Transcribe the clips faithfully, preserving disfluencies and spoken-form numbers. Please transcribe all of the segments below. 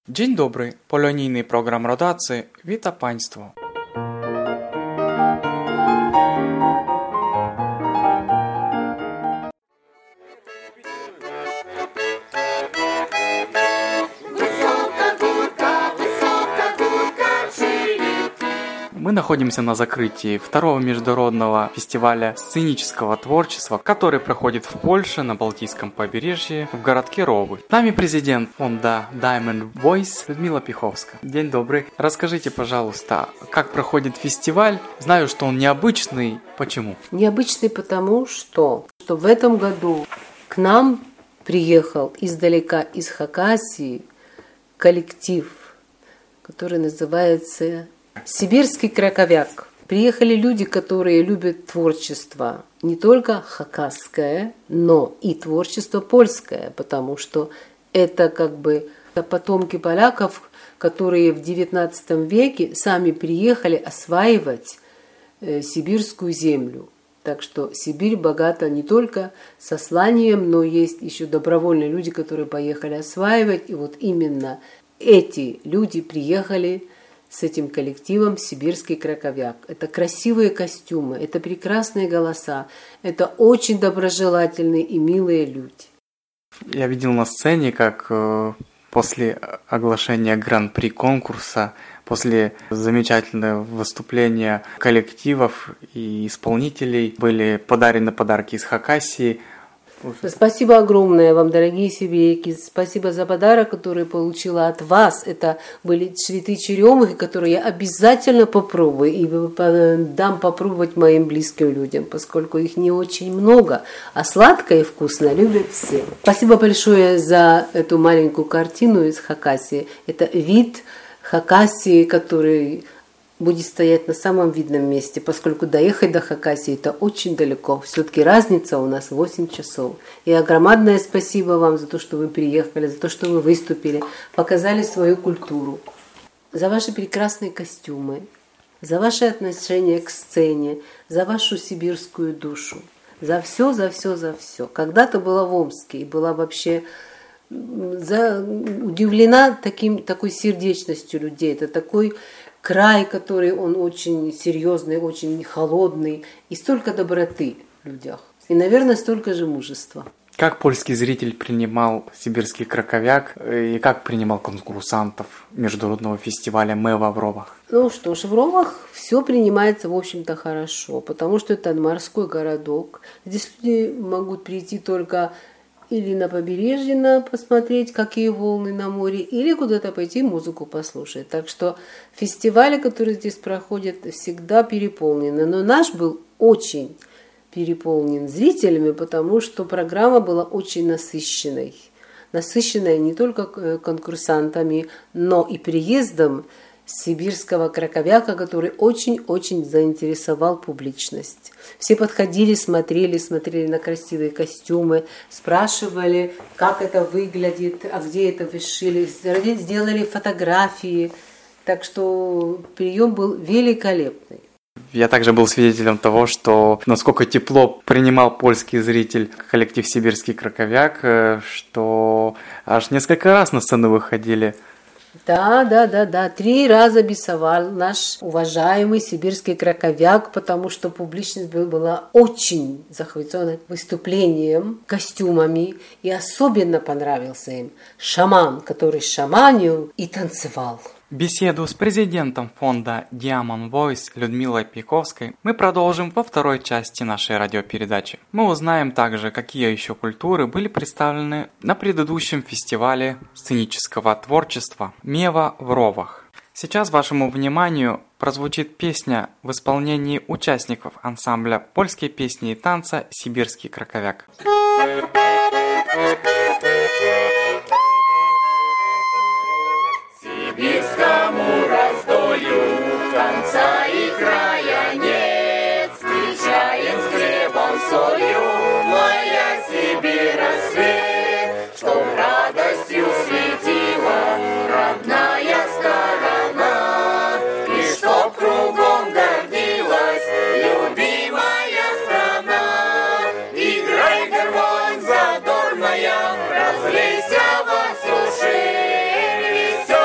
Dzień dobry, polonijny program rodacy wita Państwo. Мы находимся на закрытии второго международного фестиваля сценического творчества, который проходит в Польше на Балтийском побережье в городке Ровы. С нами президент фонда Diamond Voice Людмила Пиховская. День добрый. Расскажите, пожалуйста, как проходит фестиваль? Знаю, что он необычный. Почему? Необычный потому, что, что в этом году к нам приехал издалека из Хакасии коллектив, который называется «Сибирский краковяк». Приехали люди, которые любят творчество не только хакасское, но и творчество польское, потому что это как бы потомки поляков, которые в девятнадцатом веке сами приехали осваивать сибирскую землю. Так что Сибирь богата не только сосланием, но есть еще добровольные люди, которые поехали осваивать. И вот именно эти люди приехали с этим коллективом «Сибирский краковяк». Это красивые костюмы, это прекрасные голоса, это очень доброжелательные и милые люди. Я видел на сцене, как э, после оглашения гран-при конкурса, после замечательного выступления коллективов и исполнителей были подарены подарки из Хакасии. Спасибо огромное вам, дорогие сибиряки. Спасибо за подарок, который получила от вас. Это были цветы черемухи, которые я обязательно попробую и дам попробовать моим близким людям, поскольку их не очень много, а сладкое и вкусное любят все. Спасибо большое за эту маленькую картину из Хакасии. Это вид Хакасии, который будет стоять на самом видном месте, поскольку доехать до Хакасии это очень далеко. Все-таки разница у нас восемь часов. И огромное спасибо вам за то, что вы приехали, за то, что вы выступили, показали свою культуру, за ваши прекрасные костюмы, за ваше отношение к сцене, за вашу сибирскую душу, за все, за все, за все. Когда-то была в Омске и была вообще за... удивлена таким, такой сердечностью людей. Это такой край, который он очень серьезный, очень холодный, и столько доброты в людях. И, наверное, столько же мужества. Как польский зритель принимал сибирский краковяк и как принимал конкурсантов международного фестиваля «Мева» в Ровах? Ну что ж, в Ровах все принимается, в общем-то, хорошо, потому что это морской городок. Здесь люди могут прийти только или на побережье на посмотреть, какие волны на море, или куда-то пойти музыку послушать. Так что фестивали, которые здесь проходят, всегда переполнены. Но наш был очень переполнен зрителями, потому что программа была очень насыщенной. Насыщенная не только конкурсантами, но и приездом сибирского краковяка, который очень-очень заинтересовал публичность. Все подходили, смотрели, смотрели на красивые костюмы, спрашивали, как это выглядит, а где это вы шили, сделали фотографии. Так что прием был великолепный. Я также был свидетелем того, что насколько тепло принимал польский зритель коллектив «Сибирский краковяк», что аж несколько раз на сцену выходили. Да, да, да, да. Три раза бисовал наш уважаемый сибирский краковяк, потому что публичность была очень захвачена выступлением, костюмами, и особенно понравился им шаман, который шаманил и танцевал. Беседу с президентом фонда Diamond Voice Людмилой Пиховской мы продолжим во второй части нашей радиопередачи. Мы узнаем также, какие еще культуры были представлены на предыдущем фестивале сценического творчества «Мева» в Ровах. Сейчас вашему вниманию прозвучит песня в исполнении участников ансамбля польской песни и танца «Сибирский краковяк». Сибирскому раздолью конца и края нет. Встречаем с хлебом, солью, моя Сибирь рассвет, чтоб радостью светила родная сторона, и чтоб кругом гордилась любимая страна. Играй, гармонь задорная, разлейся во всю ширь, веселая.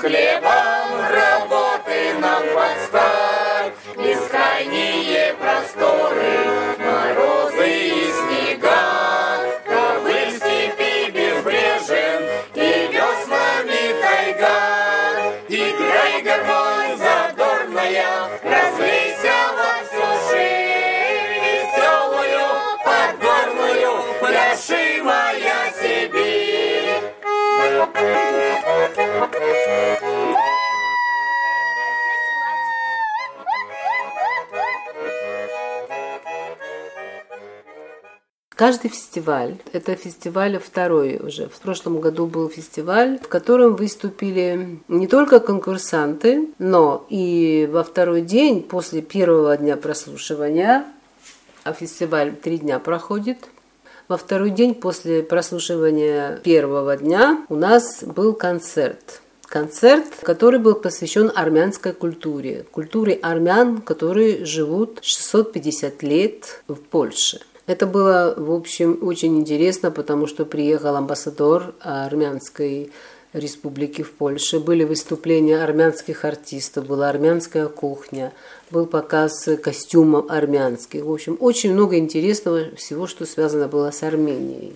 хлебом, работы нам подстать. Бескрайние просторы, морозы и снега, ковыль степи безбрежен и веслами тайга. Играй, гармонь задорная, разлейся во всю ширь, веселую, подгорную, пляши, моя Сибирь. Каждый фестиваль, это фестиваль второй уже. В прошлом году был фестиваль, в котором выступили не только конкурсанты, но и во второй день после первого дня прослушивания, а фестиваль три дня проходит, во второй день после прослушивания первого дня у нас был концерт. Концерт, который был посвящен армянской культуре, культуре армян, которые живут шестьсот пятьдесят лет в Польше. Это было, в общем, очень интересно, потому что приехал амбассадор Армянской республики в Польше, были выступления армянских артистов, была армянская кухня, был показ костюмов армянских. В общем, очень много интересного всего, что связано было с Арменией.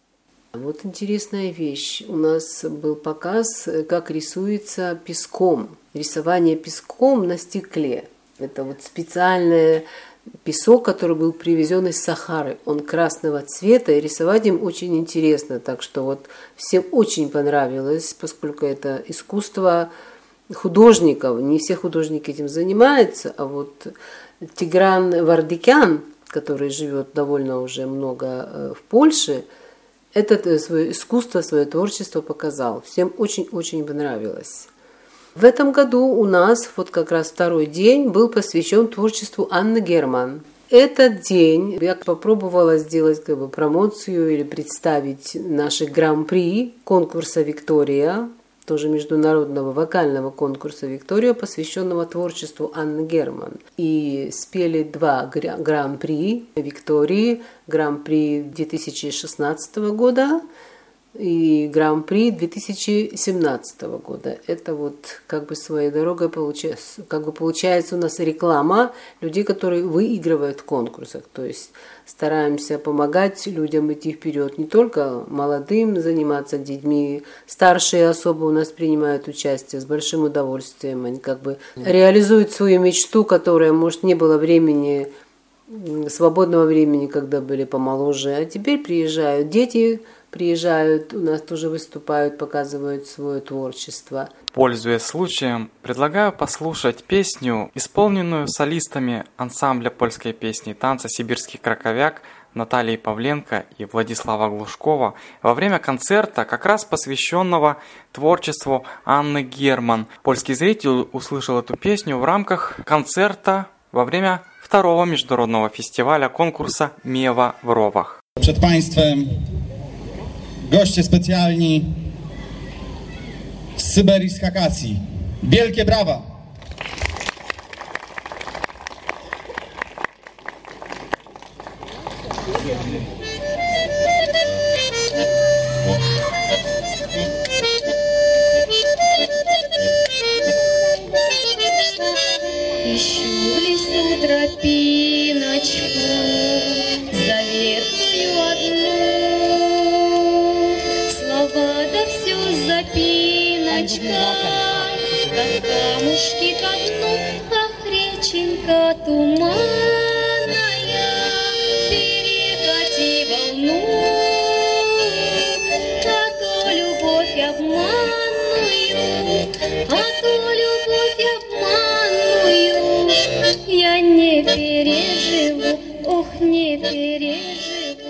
Вот интересная вещь. У нас был показ, как рисуется песком. Рисование песком на стекле. Это вот специальное песок, который был привезен из Сахары. Он красного цвета, и рисовать им очень интересно. Так что вот всем очень понравилось, поскольку это искусство художников. Не все художники этим занимаются, а вот Тигран Вардикян, который живет довольно уже много в Польше, это свое искусство, свое творчество показал. Всем очень-очень понравилось. В этом году у нас вот как раз второй день был посвящен творчеству Анны Герман. Этот день я попробовала сделать как бы промоцию или представить наши гран-при конкурса «Виктория», тоже международного вокального конкурса «Виктория», посвященного творчеству Анны Герман. И спели два гран-при «Виктории», гран-при две тысячи шестнадцатого года и гран-при две тысячи семнадцатого года. Это вот как бы своей дорогой получается, как бы получается у нас реклама людей, которые выигрывают в конкурсах. То есть стараемся помогать людям идти вперед, не только молодым заниматься детьми, старшие особо у нас принимают участие с большим удовольствием. Они как бы реализуют свою мечту, которая, может, не было времени, свободного времени, когда были помоложе, а теперь приезжают дети, приезжают, у нас тоже выступают, показывают свое творчество. Пользуясь случаем, предлагаю послушать песню, исполненную солистами ансамбля польской песни и танца «Сибирский краковяк» Натальей Павленко и Владислава Глушкова во время концерта, как раз посвященного творчеству Анны Герман. Польский зритель услышал эту песню в рамках концерта во время второго международного фестиваля конкурса «Мева в Ровах». Przed Państwem goście specjalni z Syberii, z Hakacji. Wielkie brawa! Ищу в лесу тропиночку, заветную одну. Слова да все запиночка, как камушки ко дну, ах, реченька туманная, перекати волну, а то любовь обманную, а то любовь обманную, я не переживу, ох, не переживу.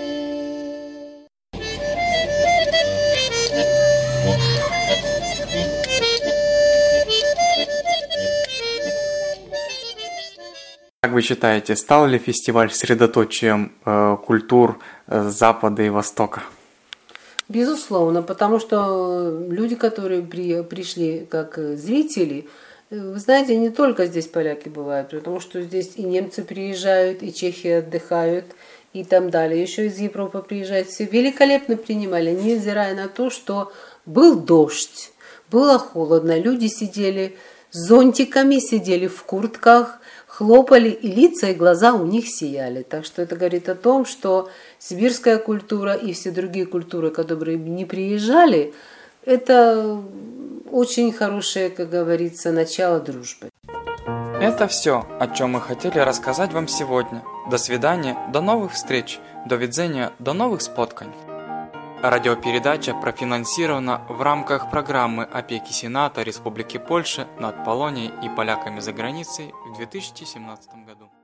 Как вы считаете, стал ли фестиваль средоточием э, культур э, Запада и Востока? Безусловно, потому что люди, которые при, пришли как зрители, вы знаете, не только здесь поляки бывают, потому что здесь и немцы приезжают, и чехи отдыхают, и там далее еще из Европы приезжают. Все великолепно принимали, невзирая на то, что был дождь, Было холодно, люди сидели с зонтиками, сидели в куртках, хлопали, и лица, и глаза у них сияли. Так что это говорит о том, что сибирская культура и все другие культуры, которые не приезжали, это очень хорошее, как говорится, начало дружбы. Это все, о чем мы хотели рассказать вам сегодня. До свидания, до новых встреч, до видения, до новых споткань. Радиопередача профинансирована в рамках программы опеки Сената Республики Польша над Полонией и поляками за границей в две тысячи семнадцатом году.